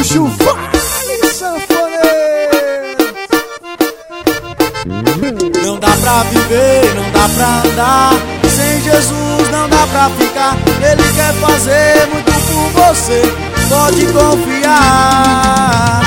Gaúcho, vai, sanfoneiro. Não dá pra viver, não dá pra andar sem Jesus, não dá pra ficar. Ele quer fazer muito por você, pode confiar.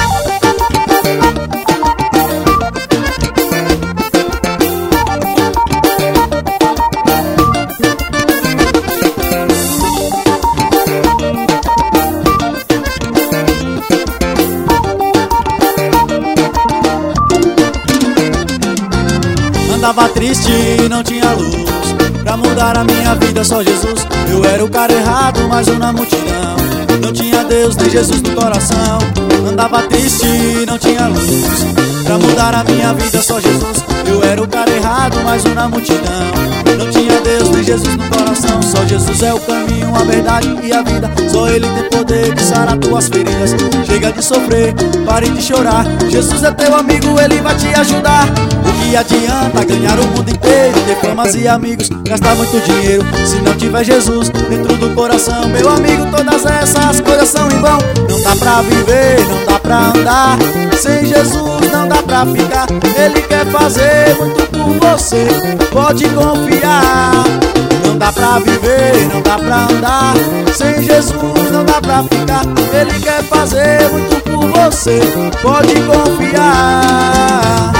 Andava triste e não tinha luz pra mudar a minha vida, só Jesus. Eu era o cara errado, mas um na multidão. Não tinha Deus nem Jesus no coração. Andava triste e não tinha luz pra mudar a minha vida, só Jesus. Eu era o cara errado, mas um na multidão. Não tinha Deus nem Jesus no coração. Só Jesus é o caminho, a verdade e a vida. Só Ele tem poder de sarar tuas feridas. Chega de sofrer, pare de chorar. Jesus é teu amigo, Ele vai te ajudar. O que adianta ganhar o mundo inteiro, ter famas e amigos, gastar muito dinheiro, se não tiver Jesus dentro do coração? Meu amigo, todas essas coisas são em vão. Não dá pra viver, não dá pra andar sem Jesus, não dá pra ficar. Ele quer fazer muito por você, pode confiar. Não dá pra viver, não dá pra andar sem Jesus, não dá pra ficar. Ele quer fazer muito por você, pode confiar.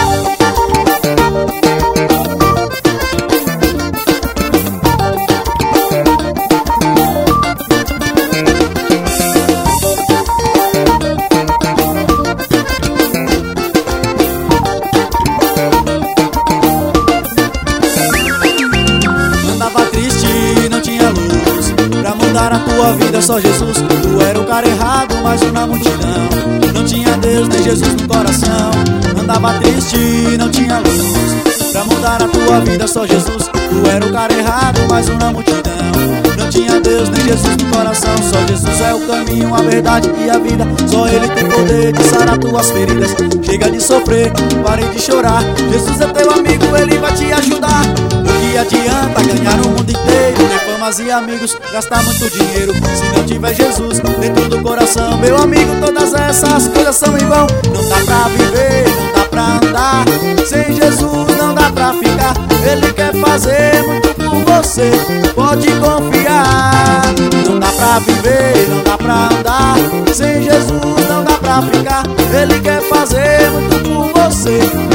A tua vida, só Jesus. Tu era o cara errado, mas um na multidão. Não tinha Deus nem Jesus no coração. Andava triste e não tinha luz pra mudar a tua vida, só Jesus. Tu era o cara errado, mas um na multidão. Não tinha Deus nem Jesus no coração. Só Jesus é o caminho, a verdade e a vida. Só Ele tem poder de sarar tuas feridas. Chega de sofrer, pare de chorar. Jesus é teu amigo, Ele vai te ajudar. O que adianta ganhar o mundo inteiro, ter famas e amigos, gastar muito dinheiro, se não tiver Jesus dentro do coração? Meu amigo, todas essas coisas são em vão. Não dá pra viver, não dá pra andar sem Jesus, não dá pra ficar. Ele quer fazer muito por você, pode confiar. Não dá pra viver, não dá pra andar sem Jesus, não dá pra ficar. Ele quer fazer muito por você,